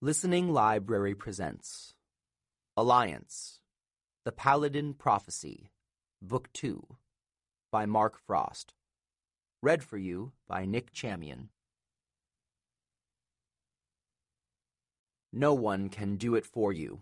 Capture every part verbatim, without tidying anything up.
Listening Library presents Alliance, The Paladin Prophecy, Book two, by Mark Frost. Read for you by Nick Chamian. No one can do it for you.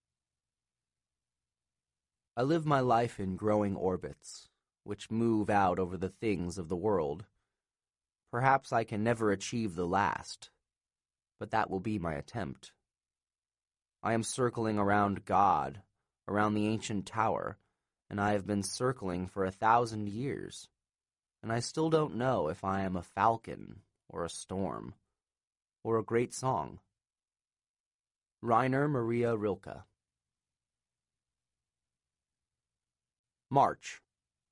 I live my life in growing orbits, which move out over the things of the world. Perhaps I can never achieve the last, but that will be my attempt. I am circling around God, around the ancient tower, and I have been circling for a thousand years, and I still don't know if I am a falcon, or a storm, or a great song. Rainer Maria Rilke. March.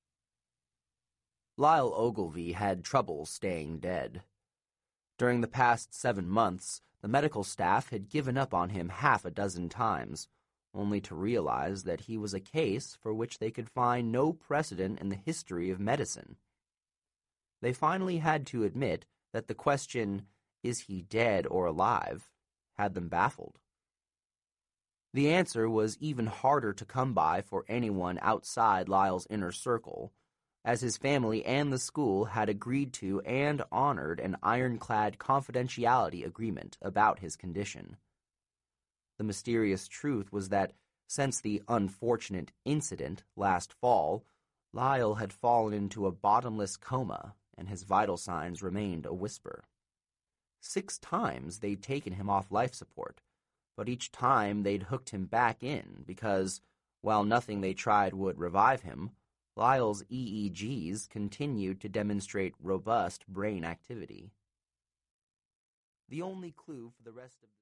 Lyle Ogilvy had trouble staying dead. During the past seven months, the medical staff had given up on him half a dozen times, only to realize that he was a case for which they could find no precedent in the history of medicine. They finally had to admit that the question, "Is he dead or alive?" had them baffled. The answer was even harder to come by for anyone outside Lyle's inner circle, as his family and the school had agreed to and honored an ironclad confidentiality agreement about his condition. The mysterious truth was that since the unfortunate incident last fall, Lyle had fallen into a bottomless coma and his vital signs remained a whisper. Six times they'd taken him off life support, but each time they'd hooked him back in because, while nothing they tried would revive him, Lyle's E E Gs continued to demonstrate robust brain activity. The only clue for the rest of the